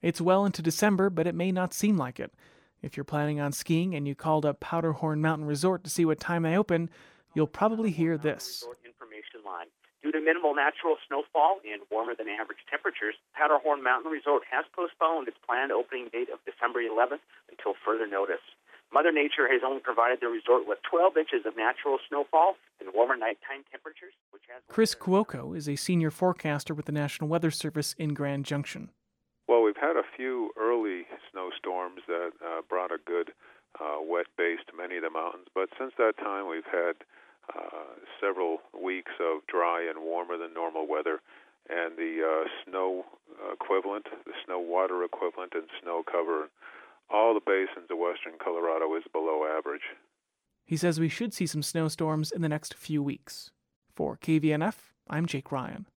It's well into December, but it may not seem like it. If you're planning on skiing and you called up Powderhorn Mountain Resort to see what time they open, you'll probably hear this. Information line. Due to minimal natural snowfall and warmer than average temperatures, Powderhorn Mountain Resort has postponed its planned opening date of December 11th until further notice. Mother Nature has only provided the resort with 12 inches of natural snowfall and warmer nighttime temperatures, which has... Chris Cuoco is a senior forecaster with the National Weather Service in Grand Junction. Well, we've had a few early snowstorms that brought a good wet base to many of the mountains, but since that time we've had several weeks of dry and warmer than normal weather, and the snow equivalent, the snow water equivalent, and snow cover, all the basins of western Colorado is below average. He says we should see some snowstorms in the next few weeks. For KVNF, I'm Jake Ryan.